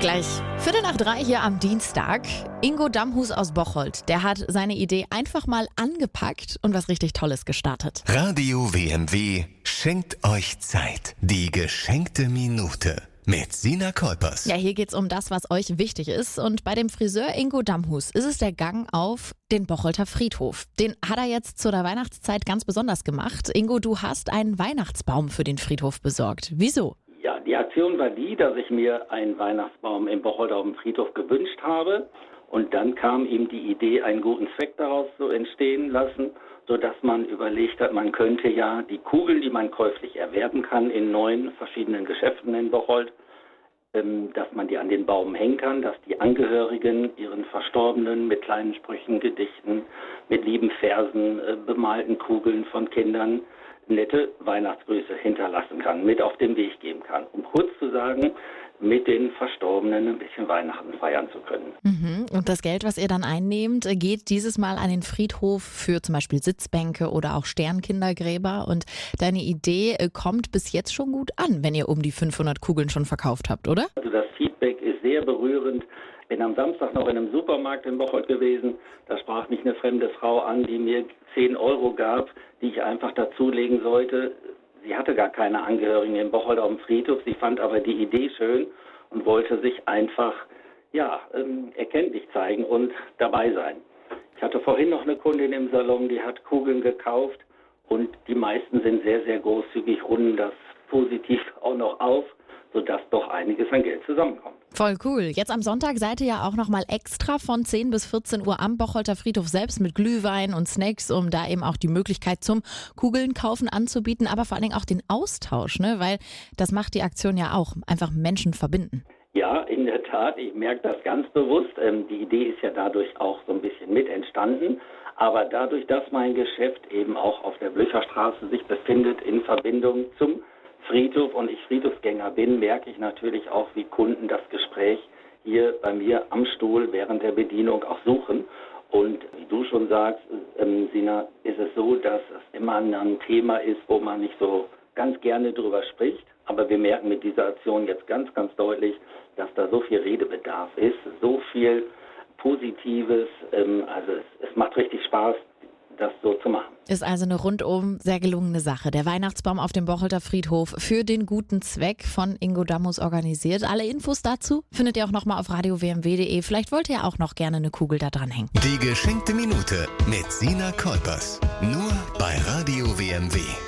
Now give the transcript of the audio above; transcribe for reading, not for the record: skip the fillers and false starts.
Gleich Viertel nach 3 hier am Dienstag. Ingo Damhus aus Bocholt, der hat seine Idee einfach mal angepackt und was richtig Tolles gestartet. Radio WMW schenkt euch Zeit. Die geschenkte Minute mit Sina Kolpers. Ja, hier geht's um das, was euch wichtig ist. Und bei dem Friseur Ingo Damhus ist es der Gang auf den Bocholter Friedhof. Den hat er jetzt zu der Weihnachtszeit ganz besonders gemacht. Ingo, du hast einen Weihnachtsbaum für den Friedhof besorgt. Wieso? Ja, die Aktion war die, dass ich mir einen Weihnachtsbaum im Bocholter auf dem Friedhof gewünscht habe. Und dann kam ihm die Idee, einen guten Zweck daraus zu entstehen lassen, sodass man überlegt hat, man könnte ja die Kugeln, die man käuflich erwerben kann in 9 verschiedenen Geschäften in Bocholt, dass man die an den Baum hängen kann, dass die Angehörigen ihren Verstorbenen mit kleinen Sprüchen, Gedichten, mit lieben Versen, bemalten Kugeln von Kindern nette Weihnachtsgrüße hinterlassen kann, mit auf den Weg geben kann, um kurz zu sagen, mit den Verstorbenen ein bisschen Weihnachten feiern zu können. Und das Geld, was ihr dann einnehmt, geht dieses Mal an den Friedhof für zum Beispiel Sitzbänke oder auch Sternkindergräber. Und deine Idee kommt bis jetzt schon gut an, wenn ihr um die 500 Kugeln schon verkauft habt, oder? Also das Feedback ist sehr berührend. Ich bin am Samstag noch in einem Supermarkt in Bocholt gewesen. Da sprach mich eine fremde Frau an, die mir 10 Euro gab, die ich einfach dazulegen sollte. Sie hatte gar keine Angehörigen in Bocholt auf dem Friedhof. Sie fand aber die Idee schön und wollte sich einfach erkenntlich zeigen und dabei sein. Ich hatte vorhin noch eine Kundin im Salon, die hat Kugeln gekauft und die meisten sind sehr, sehr großzügig, runden das positiv auch noch auf, sodass doch einiges an Geld zusammenkommt. Voll cool. Jetzt am Sonntag seid ihr ja auch nochmal extra von 10 bis 14 Uhr am Bocholter Friedhof selbst mit Glühwein und Snacks, um da eben auch die Möglichkeit zum Kugeln kaufen anzubieten, aber vor allen Dingen auch den Austausch, ne? Weil das macht die Aktion ja auch, einfach Menschen verbinden. Ja, in der Tat, ich merke das ganz bewusst. Die Idee ist ja dadurch auch so ein bisschen mit entstanden. Aber dadurch, dass mein Geschäft eben auch auf der Blücherstraße sich befindet in Verbindung zum Friedhof und ich Friedhofsgänger bin, merke ich natürlich auch, wie Kunden das Gespräch hier bei mir am Stuhl während der Bedienung auch suchen. Und wie du schon sagst, Sina, ist es so, dass es immer ein Thema ist, wo man nicht so ganz gerne drüber spricht. Aber wir merken mit dieser Aktion jetzt ganz, ganz deutlich, dass da so viel Redebedarf ist, so viel Positives. Also es macht richtig Spaß, das so zu machen. Ist also eine rundum sehr gelungene Sache. Der Weihnachtsbaum auf dem Bocholter Friedhof für den guten Zweck von Ingo Damhus organisiert. Alle Infos dazu findet ihr auch nochmal auf radiowmw.de. Vielleicht wollt ihr auch noch gerne eine Kugel da dran hängen. Die geschenkte Minute mit Sina Kolpers. Nur bei Radio WMW.